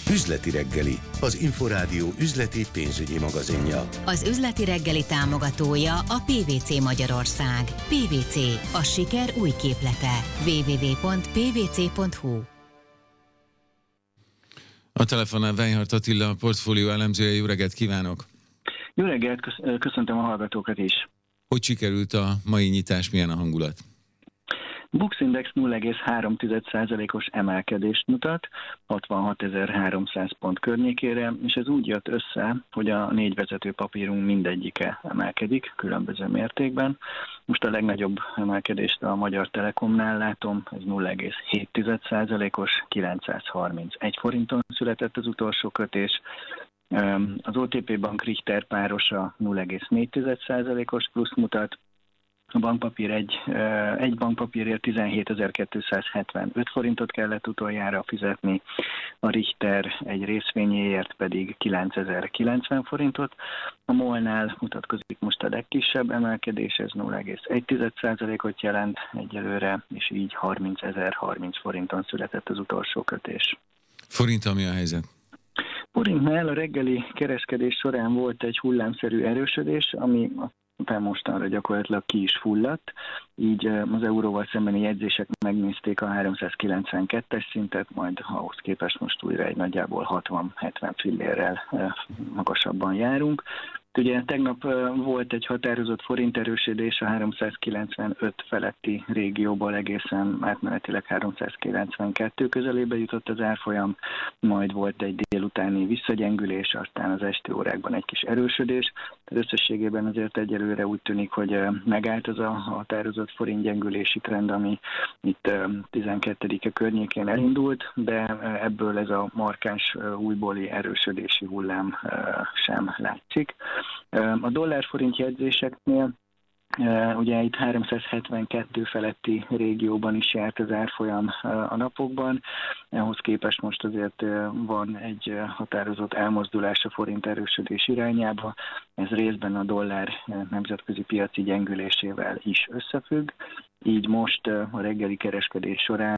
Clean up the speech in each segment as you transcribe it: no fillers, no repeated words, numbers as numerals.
Üzleti reggeli, az Inforádió üzleti pénzügyi magazinja. Az üzleti reggeli támogatója a PwC Magyarország. PwC, a siker új képlete. www.pwc.hu. A telefonnál Weinhardt Attila, a portfólió elemzője. Jó reggelt kívánok! Jó reggelt, köszöntöm a hallgatókat is! Hogy sikerült a mai nyitás, milyen a hangulat? Bux Index 0,3%-os emelkedést mutat, 66.300 pont környékére, és ez úgy jött össze, hogy a 4 vezető papírunk mindegyike emelkedik különböző mértékben. Most a legnagyobb emelkedést a Magyar Telekomnál látom, ez 0,7%-os, 931 forinton született az utolsó kötés. Az OTP Bank Richter párosa 0,4%-os plusz mutat. A bankpapír egy bankpapírért 17.275 forintot kellett utoljára fizetni, a Richter egy részvényéért pedig 9.090 forintot. A MOL-nál mutatkozik most a legkisebb emelkedés, ez 0,1%-ot jelent egyelőre, és így 30.030 forinton született az utolsó kötés. Forinttal mi a helyzet? Forintnál a reggeli kereskedés során volt egy hullámszerű erősödés, ami mostanra gyakorlatilag ki is fulladt, így az euróval szembeni jegyzések megnézték a 392-es szintet, majd ahhoz képest most újra egy nagyjából 60-70 fillérrel magasabban járunk. Ugye tegnap volt egy határozott forinterősödés a 395 feletti régióból egészen átmenetileg 392 közelébe jutott az árfolyam, majd volt egy délutáni visszagyengülés, aztán az esti órákban egy kis erősödés. Tehát összességében azért egyelőre úgy tűnik, hogy megállt az a határozott forintgyengülési trend, ami itt 12-e környékén elindult, de ebből ez a markáns újbóli erősödési hullám sem látszik. A dollár-forint jegyzéseknél ugye itt 372 feletti régióban is járt az árfolyam a napokban, ehhez képest most azért van egy határozott elmozdulás a forint erősödés irányába, ez részben a dollár nemzetközi piaci gyengülésével is összefügg, így most a reggeli kereskedés során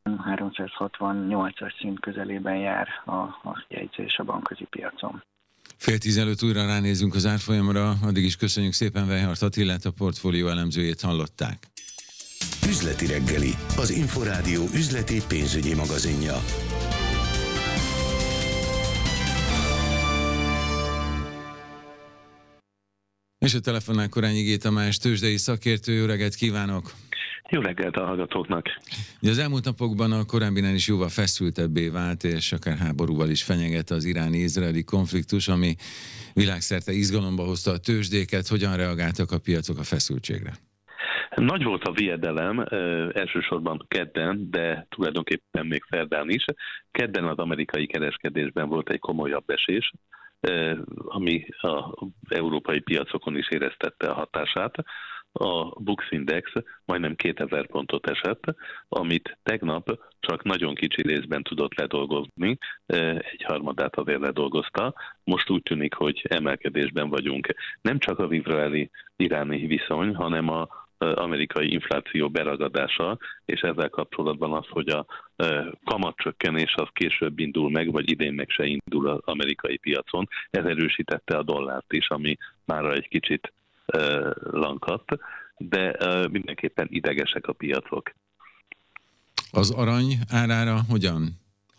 368-as szint közelében jár a jegyzés a bankközi piacon. 9:30 újra ránézünk az árfolyamra, addig is köszönjük szépen Weinhardt Attilát, a portfólió elemzőjét hallották. Üzleti reggeli, az Inforádió üzleti pénzügyi magazinja. És a telefonnál Korányi G. Tamás, tőzsdei szakértő. Jó reggelt kívánok! Jó reggelt a hallgatóknak! Ugye az elmúlt napokban a korábbinál is jóval feszültebbé vált, és akár háborúval is fenyegette az iráni-izraeli konfliktus, ami világszerte izgalomba hozta a tőzsdéket. Hogyan reagáltak a piacok a feszültségre? Nagy volt a vijedelem, elsősorban kedden, de tulajdonképpen még szerdán is. Kedden az amerikai kereskedésben volt egy komolyabb esés, ami az európai piacokon is éreztette a hatását. A Bux Index majdnem 2000 pontot esett, amit tegnap csak nagyon kicsi részben tudott ledolgozni, egy harmadát azért ledolgozta. Most úgy tűnik, hogy emelkedésben vagyunk. Nem csak az izraeli-iráni viszony, hanem az amerikai infláció beragadása, és ezzel kapcsolatban az, hogy a kamatcsökkenés az később indul meg, vagy idén meg se indul az amerikai piacon. Ez erősítette a dollárt is, ami mára egy kicsit lankadt, de mindenképpen idegesek a piacok. Az arany árára hogyan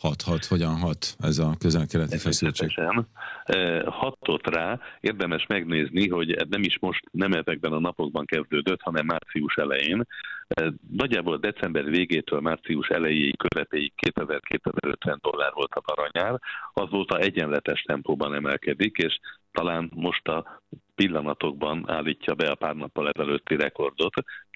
hat ez a közel-keleti feszültség? Hatott rá, érdemes megnézni, hogy nem ezekben a napokban kezdődött, hanem március elején. Nagyjából december végétől március elejéig, közepéig 2000-2050 dollár volt az aranyár, azóta egyenletes tempóban emelkedik, és talán most a pillanatokban állítja be a pár nappal ezelőtti rekordot.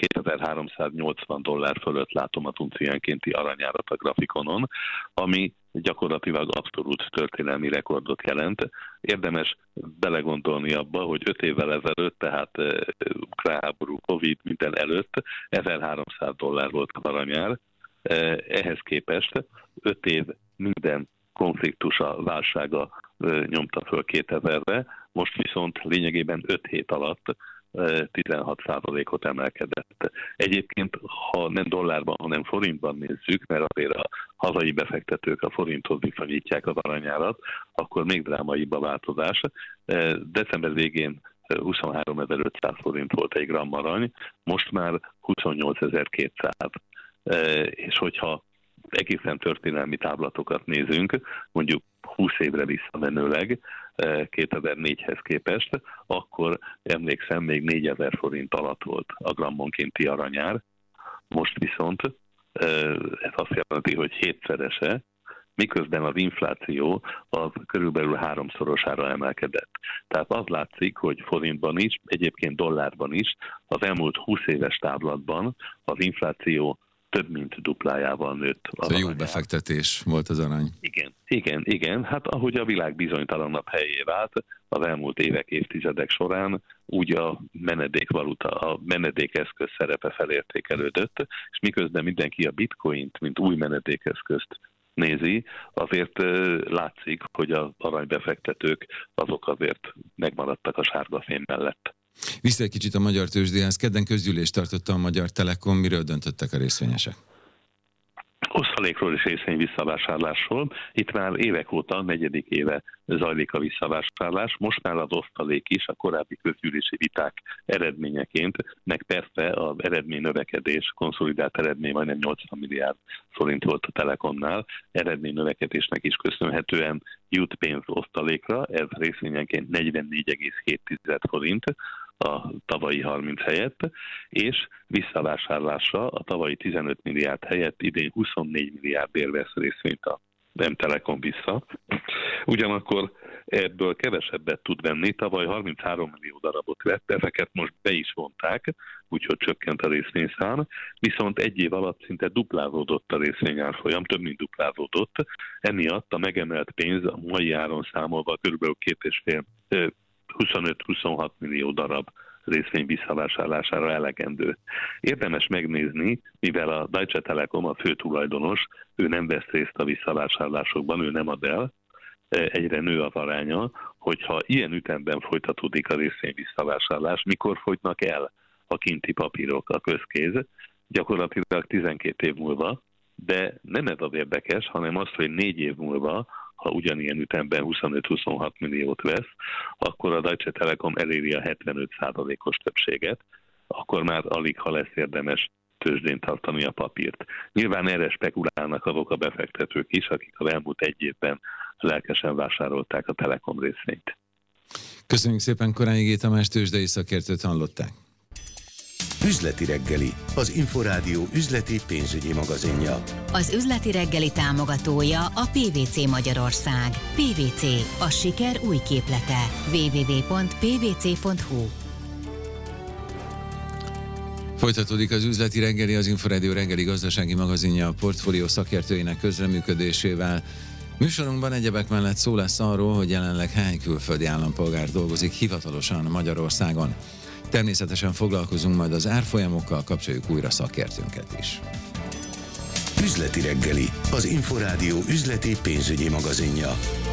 2380 dollár fölött látom a unciánkénti aranyárat a grafikonon, ami gyakorlatilag abszolút történelmi rekordot jelent. Érdemes belegondolni abba, hogy 5 évvel ezelőtt, tehát ukrán háború, Covid, minden előtt 1300 dollár volt az aranyár. Ehhez képest 5 év minden konfliktusa, válsága nyomta föl 2000-re, most viszont lényegében 5 hét alatt 16%-ot emelkedett. Egyébként, ha nem dollárban, hanem forintban nézzük, mert azért a hazai befektetők a forinthoz viszonyítják az aranyárat, akkor még drámaibb a változás. December végén 23.500 forint volt egy gramm arany, most már 28.200. És hogyha egészen történelmi táblatokat nézünk, mondjuk 20 évre visszamenőleg, 2004-hez képest, akkor emlékszem, még 4000 forint alatt volt a grammonkénti aranyár. Most viszont ez azt jelenti, hogy 7-szerese, miközben az infláció az körülbelül 3-szorosára emelkedett. Tehát az látszik, hogy forintban is, egyébként dollárban is, az elmúlt 20 éves táblatban az infláció több mint duplájával nőtt. Ez jó befektetés volt az arany. Igen. Hát ahogy a világ bizonytalanabb helyé vált az elmúlt évek, évtizedek során, úgy a menedékvaluta, a menedékeszköz szerepe felértékelődött, és miközben mindenki a bitcoint, mint új menedékeszközt nézi, azért látszik, hogy az aranybefektetők azok azért megmaradtak a sárga fém mellett. Vissza egy kicsit a magyar tőzsdéhez. Kedden közgyűlést tartotta a Magyar Telekom. Miről döntöttek a részvényesek? Osztalékról és részvény visszavásárlásról. Itt már évek óta, 4. éve zajlik a visszavásárlás. Most már az osztalék is a korábbi közgyűlési viták eredményeként, meg persze az eredmény növekedés, konszolidált eredmény majdnem 80 milliárd forint volt a Telekomnál. Eredmény növekedésnek is köszönhetően jut pénz osztalékra, ez részvényenként 44,7 forint a tavalyi 30 helyett, és visszavásárlásra a tavalyi 15 milliárd helyett idén 24 milliárdért vesz részvényt a M-Telekom vissza. Ugyanakkor ebből kevesebbet tud venni, tavaly 33 millió darabot vett, ezeket most be is vonták, úgyhogy csökkent a részvényszám, viszont egy év alatt szinte duplázódott a részvényárfolyam, több mint duplázódott, emiatt a megemelt pénz a mai áron számolva kb. 25-26 millió darab részvény visszavásárlására elegendő. Érdemes megnézni, mivel a Deutsche Telekom a fő tulajdonos, ő nem vesz részt a visszavásárlásokban, ő nem ad el, egyre nő az aránya, hogyha ilyen ütemben folytatódik a részvény visszavásárlás, mikor fogynak el a kinti papírok, a közkéz, gyakorlatilag 12 év múlva, de nem ez az érdekes, hanem az, hogy 4 év múlva, ha ugyanilyen ütemben 25-26 milliót vesz, akkor a Deutsche Telekom eléri a 75%-os többséget, akkor már alig, ha lesz érdemes tőzsdén tartani a papírt. Nyilván erre spekulálnak azok a befektetők is, akik az elmúlt egy évben lelkesen vásárolták a Telekom részvényt. Köszönjük szépen, Korányi G. Tamás tőzsdei szakértőt hallották. Üzleti reggeli, az Inforádió üzleti pénzügyi magazinja. Az üzleti reggeli támogatója a PwC Magyarország. PwC, a siker új képlete. www.pwc.hu. Folytatódik az üzleti reggeli, az Inforádió reggeli gazdasági magazinja a portfólió szakértőinek közreműködésével. Műsorunkban egyebek mellett szó lesz arról, hogy jelenleg hány külföldi állampolgár dolgozik hivatalosan Magyarországon. Természetesen foglalkozunk majd az árfolyamokkal, kapcsoljuk újra szakértőnket is. Üzleti reggeli, az Inforádió üzleti pénzügyi magazinja.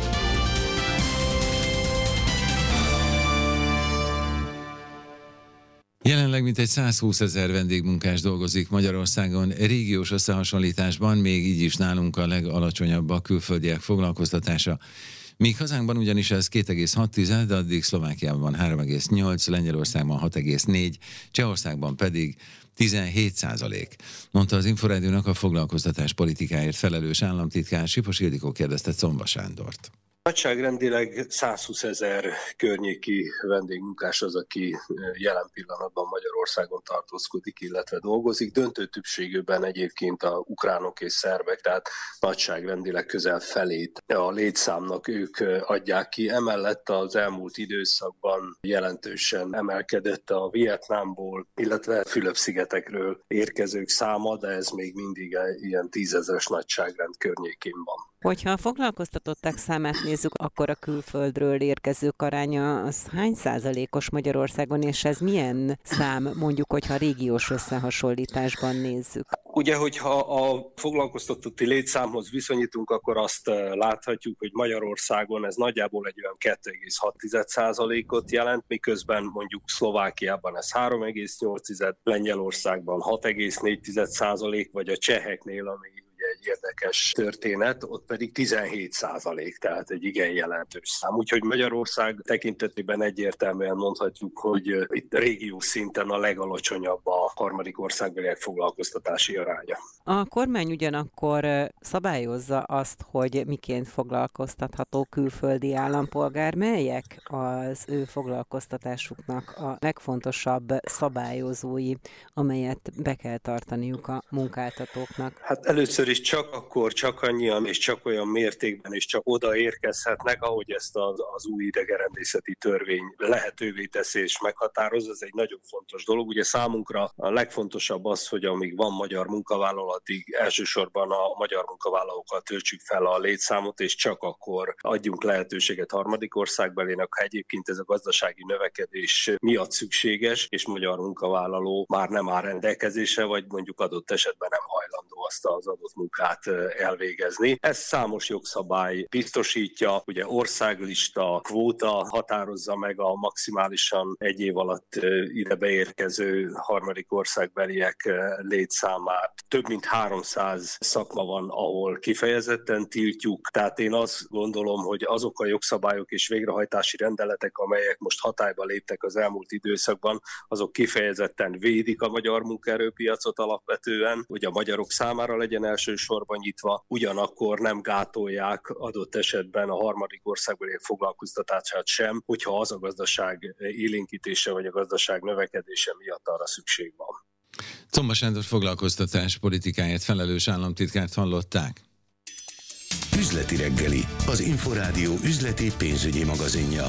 Jelenleg mintegy 120 000 vendégmunkás dolgozik Magyarországon, régiós összehasonlításban még így is nálunk a legalacsonyabb a külföldiek foglalkoztatása. Míg hazánkban ugyanis ez 2,6, de addig Szlovákiában 3,8, Lengyelországban 6,4, Csehországban pedig 17%, mondta az Inforádiónak a foglalkoztatás politikáért felelős államtitkár. Sipos Ildikó kérdezte Comba Sándort. Nagyságrendileg 120 000 környéki vendégmunkás az, aki jelen pillanatban Magyarországon tartózkodik, illetve dolgozik. Döntő többségében egyébként a ukránok és szerbek, tehát nagyságrendileg közel felét a létszámnak ők adják ki. Emellett az elmúlt időszakban jelentősen emelkedett a Vietnámból, illetve Fülöp-szigetekről érkezők száma, de ez még mindig ilyen 10 000-es nagyságrend környékén van. Hogyha a foglalkoztatottak számát nézzük, akkor a külföldről érkezők aránya az hány százalékos Magyarországon, és ez milyen szám, mondjuk, hogyha régiós összehasonlításban nézzük? Ugye, hogyha a foglalkoztatotti létszámhoz viszonyítunk, akkor azt láthatjuk, hogy Magyarországon ez nagyjából egy olyan 2,6%-ot jelent, miközben mondjuk Szlovákiában ez 3,8%, Lengyelországban 6,4%, vagy a cseheknél, ami egy érdekes történet, ott pedig 17%, tehát egy igen jelentős szám. Úgyhogy Magyarország tekintetében egyértelműen mondhatjuk, hogy itt régiós szinten a legalacsonyabb a harmadik országbeliek foglalkoztatási aránya. A kormány ugyanakkor szabályozza azt, hogy miként foglalkoztatható külföldi állampolgár. Melyek az ő foglalkoztatásuknak a legfontosabb szabályozói, amelyet be kell tartaniuk a munkáltatóknak? Hát először is csak akkor, csak annyian és csak olyan mértékben és csak oda érkezhetnek, ahogy ezt az új idegenrendészeti törvény lehetővé teszi és meghatározza. Ez egy nagyon fontos dolog. Ugye számunkra a legfontosabb az, hogy amíg van magyar munkavállalatig elsősorban a magyar munkavállalókkal töltsük fel a létszámot, és csak akkor adjunk lehetőséget harmadik országbelinek, ha egyébként ez a gazdasági növekedés miatt szükséges, és magyar munkavállaló már nem áll rendelkezésre, vagy mondjuk adott esetben nem hajlandó azt az adott munkát elvégezni. Ez számos jogszabály biztosítja, ugye országlista, kvóta határozza meg a maximálisan egy év alatt ide beérkező harmadik országbeliek létszámát. Több mint 300 szakma van, ahol kifejezetten tiltjuk, tehát én azt gondolom, hogy azok a jogszabályok és végrehajtási rendeletek, amelyek most hatályba léptek az elmúlt időszakban, azok kifejezetten védik a magyar munkaerőpiacot alapvetően, hogy a magyarok számára legyen elsősorban nyitva, ugyanakkor nem gátolják adott esetben a harmadik országbeliek foglalkoztatását sem, hogyha az a gazdaság élénkítése vagy a gazdaság növekedése miatt arra szükség van. Czomba Sándor foglalkoztatás politikáját felelős államtitkárt hallották. Üzleti reggeli, az Inforádió üzleti pénzügyi magazinja.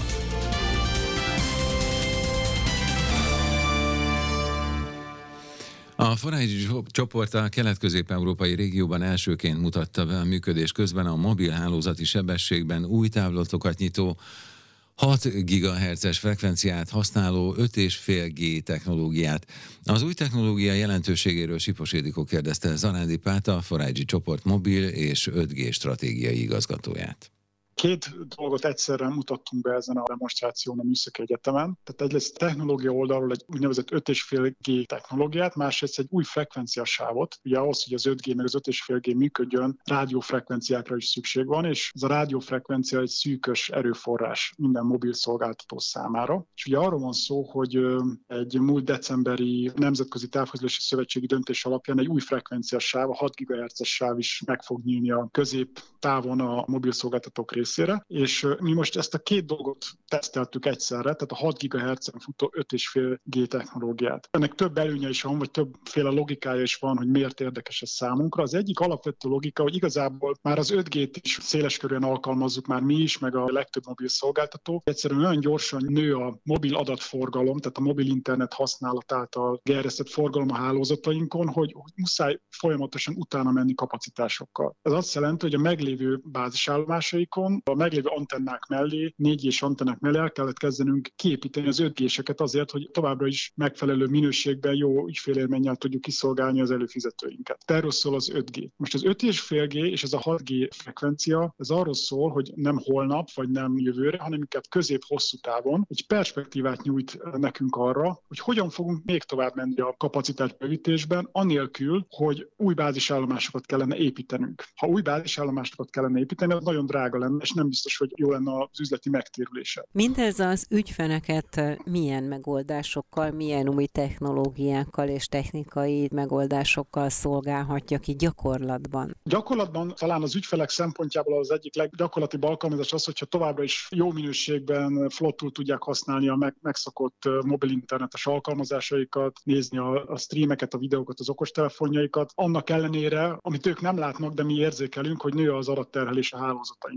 A Forágyi csoport a kelet-közép-európai régióban elsőként mutatta be a működés közben a mobil hálózati sebességben új távlatokat nyitó 6 GHz-es frekvenciát használó 5,5G technológiát. Az új technológia jelentőségéről Sipos Ildikó kérdezte Zarándi Pát, a Forágyi csoport mobil és 5G stratégiai igazgatóját. Két dolgot egyszerre mutattunk be ezen a demonstráción a Műszaki Egyetemen. Tehát egyrészt technológia oldalról egy úgynevezett 5,5G technológiát, másrészt egy új frekvenciasávot. Ugye ahhoz, hogy az 5G meg az 5,5G működjön, rádiófrekvenciákra is szükség van, és ez a rádiófrekvencia egy szűkös erőforrás minden mobil szolgáltató számára. És ugye arról van szó, hogy egy múlt decemberi Nemzetközi Távközlési Szövetségi döntés alapján egy új frekvenciasáv, a 6 GHz-es sáv is meg fog nyílni a középtávon a mobil szolgáltatók részére, és mi most ezt a két dolgot teszteltük egyszerre, tehát a 6 GHz-en futó 5,5G technológiát. Ennek több előnye is van, vagy többféle logikája is van, hogy miért érdekes ez számunkra. Az egyik alapvető logika, hogy igazából már az 5G-t is széleskörűen alkalmazzuk már mi is, meg a legtöbb mobil szolgáltató. Egyszerűen olyan gyorsan nő a mobil adatforgalom, tehát a mobil internet használat által gerjesztett forgalom a hálózatainkon, hogy muszáj folyamatosan utána menni kapacitásokkal. Ez azt jelenti, hogy a meglévő bázisállomásaikon, a meglévő antennák mellé, 4G-s antennák mellé el kellett kezdenünk kiépíteni az 5G-seket azért, hogy továbbra is megfelelő minőségben jó ügyfélélménnyel tudjuk kiszolgálni az előfizetőinket. Erről szól az 5G. Most az 5,5G és ez a 6G frekvencia, ez arról szól, hogy nem holnap, vagy nem jövőre, hanem inkább közép-hosszú távon egy perspektívát nyújt nekünk arra, hogy hogyan fogunk még tovább menni a kapacitásbővítésben, anélkül, hogy új bázisállomásokat kellene építenünk. Ha új bázisállomásokat kellene építeni, az nagyon drága lenne, és nem biztos, hogy jó lenne az üzleti megtérülése. Mindez az ügyfeleket milyen megoldásokkal, milyen új technológiákkal és technikai megoldásokkal szolgálhatja ki gyakorlatban? Gyakorlatban talán az ügyfelek szempontjából az egyik leggyakorlatibb alkalmazás az, hogyha továbbra is jó minőségben flottul tudják használni a megszokott mobil internetes alkalmazásaikat, nézni a streameket, a videókat, az okostelefonjaikat, annak ellenére, amit ők nem látnak, de mi érzékelünk, hogy nő az adatterhelés a hálózatainkon. Aztán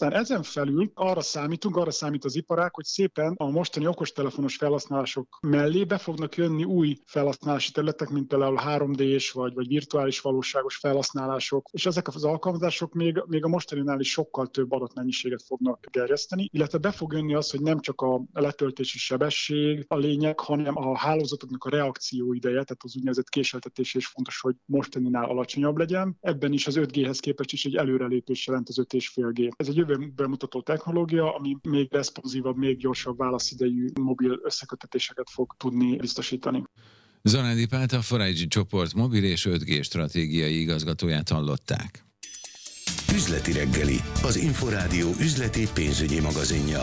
Aztán ezen felül arra számít az iparág, hogy szépen a mostani okostelefonos felhasználások mellé be fognak jönni új felhasználási területek, mint például 3D-s vagy virtuális valóságos felhasználások, és ezek az alkalmazások még a mostaninál is sokkal több adatmennyiséget fognak gerjeszteni, illetve be fog jönni az, hogy nem csak a letöltési sebesség a lényeg, hanem a hálózatoknak a reakcióideje, tehát az úgynevezett késleltetés is fontos, hogy mostaninál alacsonyabb legyen. Ebben is az 5G-hez képest is egy előrelépés jelent az 5,5G. Ez egy jövőben mutató technológia, ami még responsívabb, még gyorsabb válaszidejű mobil összeköttetéseket fog tudni biztosítani. Zarádi Pált, a 4G csoport mobil és 5G stratégiai igazgatóját hallották. Üzleti reggeli, az Inforádió üzleti pénzügyi magazinja.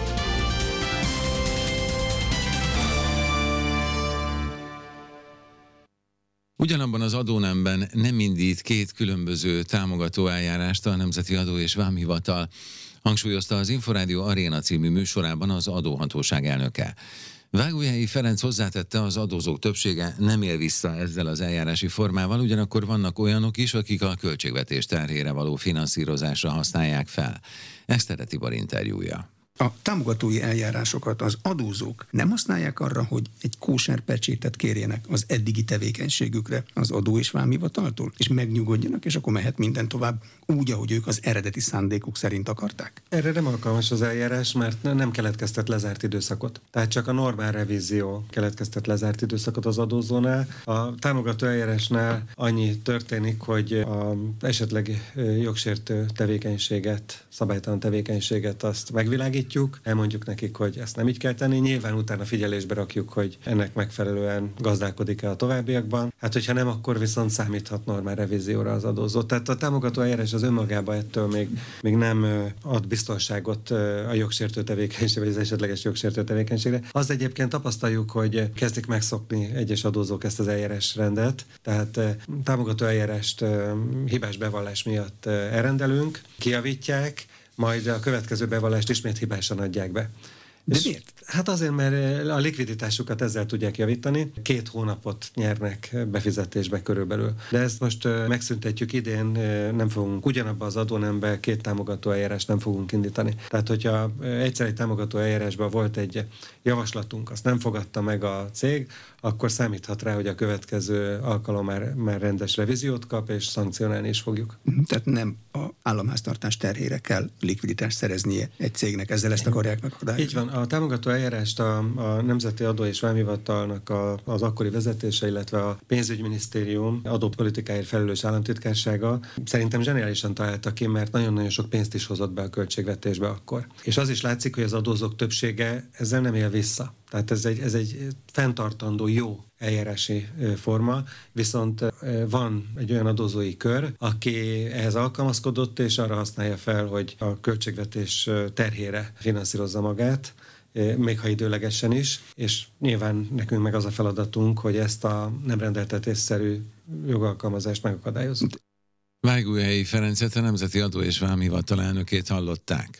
Ugyanabban az adónemben nem indít két különböző támogató eljárást a Nemzeti Adó és Vámhivatal, hangsúlyozta az Inforádió Aréna című műsorában az adóhatóság elnöke. Vágóhelyi Ferenc hozzátette, az adózók többsége nem él vissza ezzel az eljárási formával, ugyanakkor vannak olyanok is, akik a költségvetés terhére való finanszírozásra használják fel. Esztere Tibor interjúja. A támogatói eljárásokat az adózók nem használják arra, hogy egy kóser pecsétet kérjenek az eddigi tevékenységükre az Adó és Vámhivataltól, és megnyugodjanak, és akkor mehet minden tovább úgy, ahogy ők az eredeti szándékuk szerint akarták? Erre nem alkalmas az eljárás, mert nem keletkeztet lezárt időszakot. Tehát csak a normál revízió keletkeztet lezárt időszakot az adózónál. A támogató eljárásnál annyi történik, hogy a esetleg jogsértő tevékenységet, szabálytalan tevékenységet azt megvilágítjuk, elmondjuk nekik, hogy ezt nem így kell tenni, nyilván utána figyelésbe rakjuk, hogy ennek megfelelően gazdálkodik-e a továbbiakban. Hát, hogyha nem, akkor viszont számíthat normál revízióra az adózó. Tehát a támogató eljárás az önmagában ettől még nem ad biztonságot a jogsértő tevékenység, vagy az esetleges jogsértő tevékenységre. Az egyébként tapasztaljuk, hogy kezdik megszokni egyes adózók ezt az eljárásrendet, tehát támogató eljárást hibás bevallás miatt elrendelünk, kijavítják, majd a következő bevallást ismét hibásan adják be. De miért? Hát azért, mert a likviditásukat ezzel tudják javítani. 2 hónapot nyernek befizetésbe körülbelül. De ezt most megszüntetjük idén, nem fogunk ugyanabba az adónembe 2 támogató eljárást nem fogunk indítani. Tehát, hogyha egyszer egy támogató eljárásban volt egy javaslatunk, azt nem fogadta meg a cég, akkor számíthat rá, hogy a következő alkalom már rendes revíziót kap, és szankcionálni is fogjuk. Tehát nem a államháztartás terhére kell likviditást szereznie egy cégnek, ezzel ezt akarják megakadályozni. Így van, a támogató eljárást a Nemzeti Adó és Vámhivatalnak az akkori vezetése, illetve a Pénzügyminisztérium adópolitikáért felelős államtitkársága szerintem zseniálisan találta ki, mert nagyon-nagyon sok pénzt is hozott be a költségvetésbe akkor. És az is látszik, hogy az adózók többsége ezzel nem él vissza. Tehát ez egy fenntartandó jó eljárási forma, viszont van egy olyan adózói kör, aki ehhez alkalmazkodott, és arra használja fel, hogy a költségvetés terhére finanszírozza magát, még ha időlegesen is, és nyilván nekünk meg az a feladatunk, hogy ezt a nem rendeltetésszerű jogalkalmazást megakadályozzuk. Vágóhelyi Ferencet, a Nemzeti Adó és Vámhivatal elnökét hallották.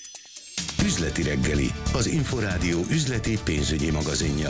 Üzleti reggeli, az Inforádió üzleti pénzügyi magazinja.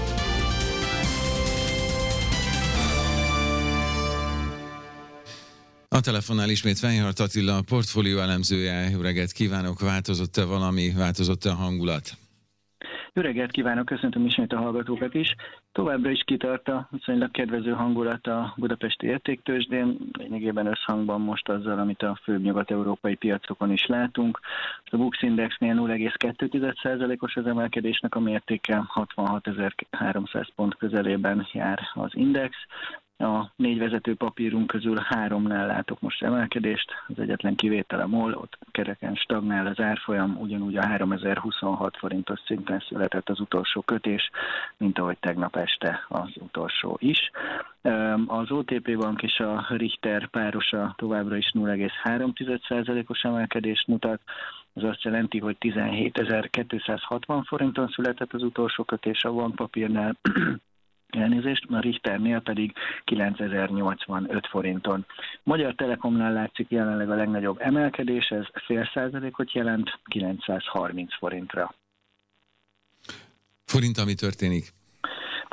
A telefonnál ismét Fennyhart Attila, a portfólió elemzője. Jó reggelt kívánok! Változott-e valami, változott-e a hangulat? Jó reggelt kívánok, köszöntöm ismét a hallgatókat is. Továbbra is kitart a viszonylag kedvező hangulat a budapesti értéktőzsdén, lényegében összhangban most azzal, amit a főbb nyugat-európai piacokon is látunk. A Bux Indexnél 0,2%-os az emelkedésnek a mértéke, 66.300 pont közelében jár az index. A 4 vezető papírunk közül 3-nál látok most emelkedést, az egyetlen kivétel a MOL, ott kereken stagnál az árfolyam, ugyanúgy a 3026 forintos szinten született az utolsó kötés, mint ahogy tegnap este az utolsó is. Az OTP Bank és a Richter párosa továbbra is 0,3%-os emelkedést mutat, az azt jelenti, hogy 17.260 forinton született az utolsó kötés a bankpapírnál, elnézést, a Richternél pedig 9085 forinton. Magyar Telekomnál látszik jelenleg a legnagyobb emelkedés, ez 0,5%-ot jelent, 930 forintra. Forint, ami történik?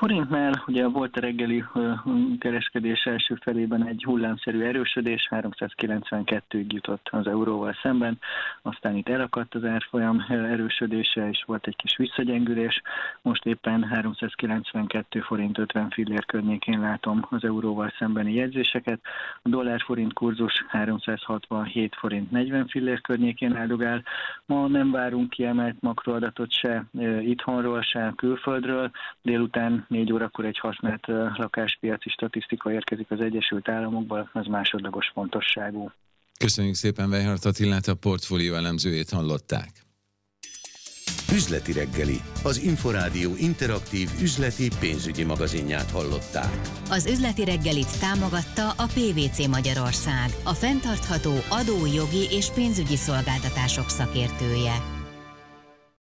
forintnál ugye volt a reggeli kereskedés első felében egy hullámszerű erősödés, 392-ig jutott az euróval szemben, aztán itt elakadt az árfolyam erősödése, és volt egy kis visszagyengülés, most éppen 392 forint 50 fillér környékén látom az euróval szembeni jegyzéseket, a dollár-forint kurzus 367 forint 40 fillér környékén áldogál, ma nem várunk kiemelt makroadatot se itthonról, se külföldről, délután 4 órakor egy használt lakáspiaci statisztika érkezik az Egyesült Államokból, az másodlagos fontosságú. Köszönjük szépen Weihardt Attilát, a portfólió elemzőjét hallották. Üzleti reggeli, az Inforádió interaktív üzleti pénzügyi magazinját hallották. Az üzleti reggelit támogatta a PVC Magyarország, a fenntartható adó, jogi és pénzügyi szolgáltatások szakértője.